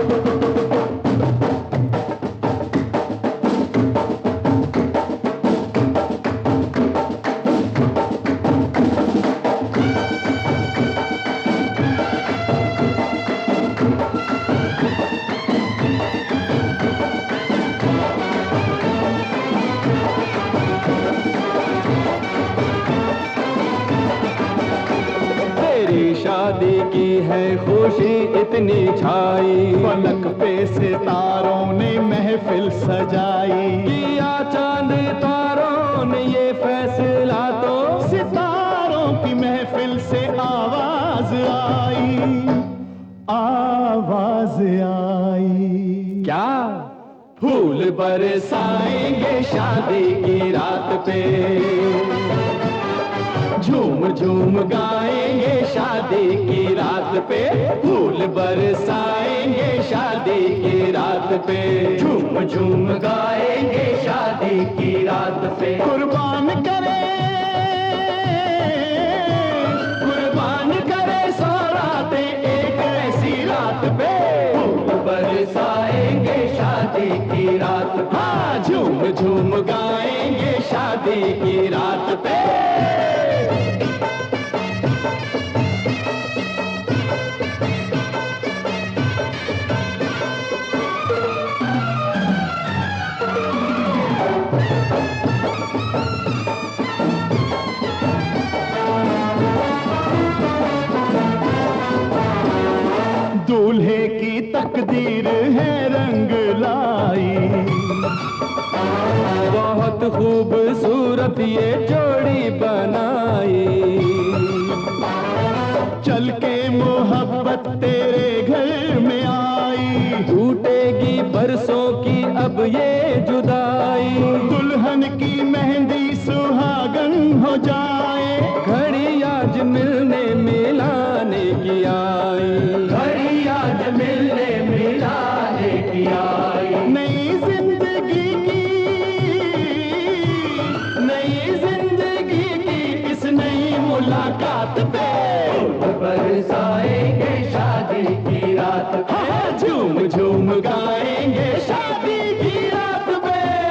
शादी की है खुशी इतनी छाई, फलक पे सितारों ने महफिल सजाई। किया चांद तारों ने ये फैसला तो सितारों की महफिल से आवाज आई, आवाज आई। क्या फूल बरसाएंगे शादी की रात पे, झूम झूम गाएंगे शादी की रात पे, फूल बरसाएंगे शादी की रात पे, झूम झूम गाएंगे शादी की रात पे। कुर्बान करे सौराते एक ऐसी रात पे, फूल बरसाएंगे शादी की रात पे, हाँ झूम झूम गाएंगे शादी की रात पे। दूल्हे की तकदीर है रंग लाई, बहुत खूबसूरत ये जोड़ी बनाई। चल के मोहब्बत तेरे घर में आई, टूटेगी बरसों की अब ये जुदाई। दुल्हन की मेहंदी सुहागन हो जाए, घड़ी आज मिलने मिलाने की आई, घड़ी आज मिलने मिलाने की आई। नई जिंदगी की इस नई मुलाकात पे, बरसाएंगे शादी की रात पे, झूम झूम गाएंगे शादी की रात पे।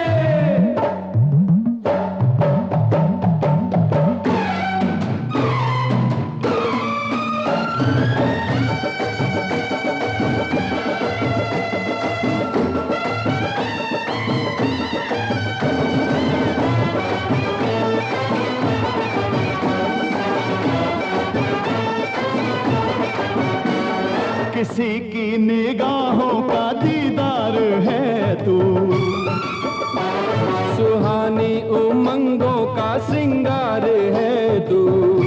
किसी की निगाहों का दीदार है तू, सुहानी उमंगों का सिंगार है तू,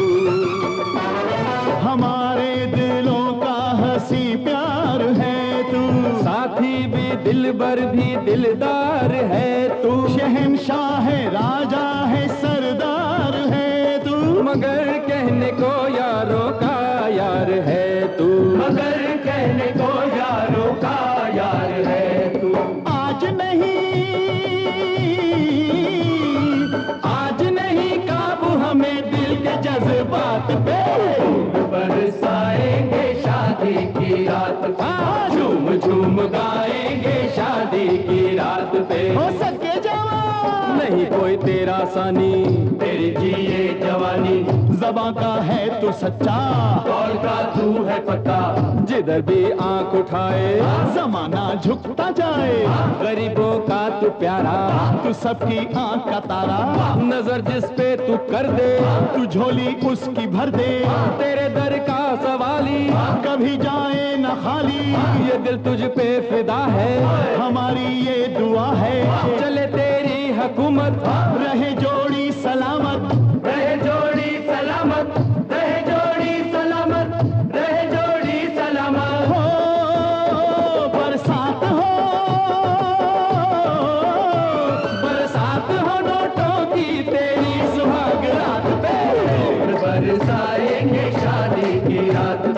हमारे दिलों का हंसी प्यार है तू, साथी भी दिलबर भी दिलदार है तू, शहंशाह है राजा है सरदार है तू, मगर कहने को यारों का यार है तू, मगर कहने को यारों का यार है तू। आज नहीं काबू हमें दिल के जज्बात पे, बरसाएंगे शादी की रात पे, झूम झूम गाएंगे शादी की रात पे। हो सके जवान नहीं कोई तेरा सानी, तेरी जिए जवानी, ज़बां का है तू सच्चा, कौल का तू है पक्का, जिधर भी आंख उठाए जमाना झुकता जाए, गरीबों का तू प्यारा, तू सबकी आंख का तारा, नजर जिस पे तू कर दे, तू झोली उसकी भर दे, तेरे दर का सवाली कभी जाए न खाली, ये दिल तुझ पे फिदा है, हमारी ये दुआ है, चले तेरी हुकूमत, रहे जोड़ी सलामत, रहे जोड़ी सलामत, रहे जोड़ी सलामत, रहे जोड़ी सलामत। हो बरसात हो, बरसात हो नोटों की तेरी सुहाग रात पे, बरसाएंगे शादी की रात